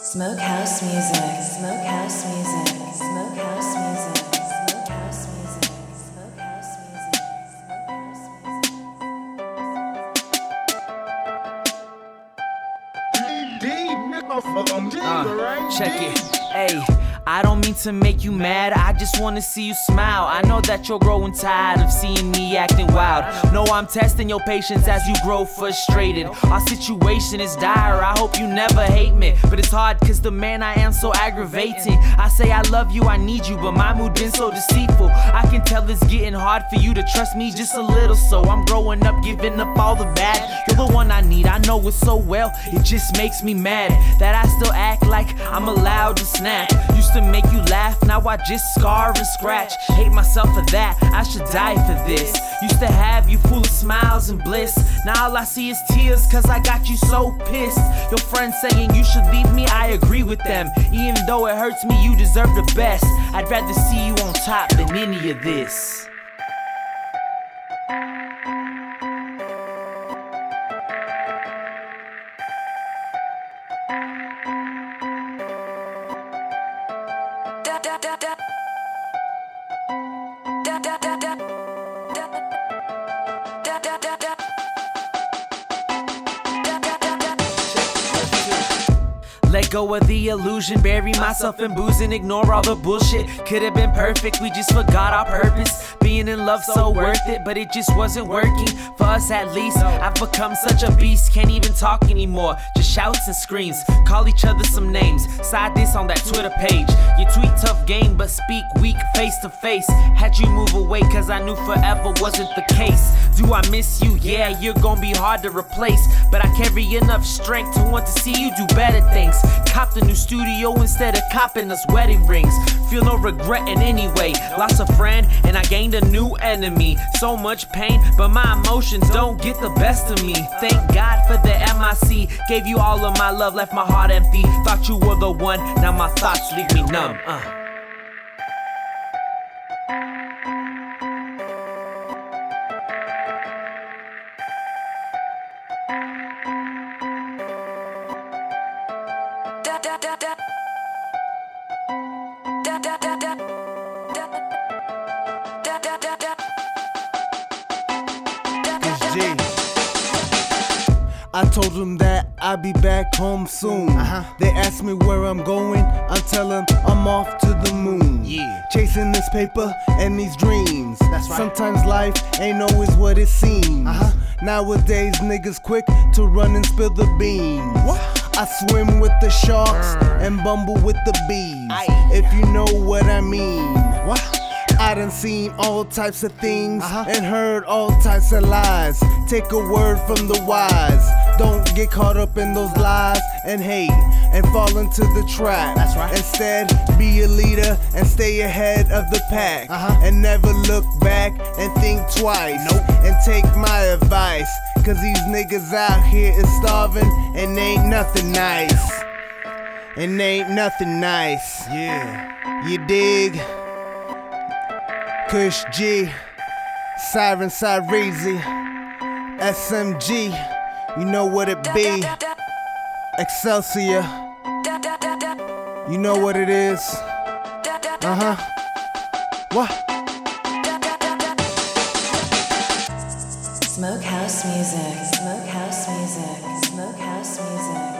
Smokehouse music, smokehouse music, smokehouse music, smokehouse music, smokehouse music, Check it, ayy. I don't mean to make you mad, I just wanna see you smile. I know that you're growing tired of seeing me acting wild. No, I'm testing your patience as you grow frustrated. Our situation is dire, I hope you never hate me. But it's hard cause the man I am so aggravating. I say I love you, I need you, but my mood been so deceitful. I can tell it's getting hard for you to trust me just a little. So I'm growing up, giving up all the bad. You're the one I need, I know it so well. It just makes me mad that I still act like I'm allowed to snap. Used to make you laugh, now I just scar and scratch. Hate myself for that, I should die for this. Used to have you full of smiles and bliss. Now all I see is tears cause I got you so pissed. Your friends saying you should leave me, I agree with them. Even though it hurts me, you deserve the best. I'd rather see you on top than any of this. Let go of the illusion, bury myself in booze and ignore all the bullshit. Could have been perfect, we just forgot our purpose. Being in love so worth it, but it just wasn't working for us at least. I've become such a beast, can't even talk anymore. Just shouts and screams, call each other some names. Side this on that Twitter page. You tweet tough game, but speak weak face to face. Had you move away cause I knew forever wasn't the case. Do I miss you? Yeah, you're gonna be hard to replace. But I carry enough strength to want to see you do better things. Copped a new studio instead of copping us wedding rings. Feel no regret in any way. Lost a friend and I gained a new enemy. So much pain, but my emotions don't get the best of me. Thank God for the MIC. Gave you all of my love, left my heart empty. Thought you were the one, now my thoughts leave me numb. I told them that I'll be back home soon. They ask me where I'm going, I tell them I'm off to the moon. Chasing this paper and these dreams. Sometimes life ain't always what it seems. Nowadays niggas quick to run and spill the beans. I swim with the sharks and bumble with the bees, if you know what I mean. I done seen all types of things and heard all types of lies. Take a word from the wise. Don't get caught up in those lies and hate and fall into the trap. Instead, be a leader and stay ahead of the pack. And never look back and think twice. And take my advice, cause these niggas out here is starving and ain't nothing nice. And ain't nothing nice. You dig? Kush G, Siren Sirezi, SMG, you know what it be. Excelsior, you know what it is. What? Smokehouse music, smokehouse music, smokehouse music.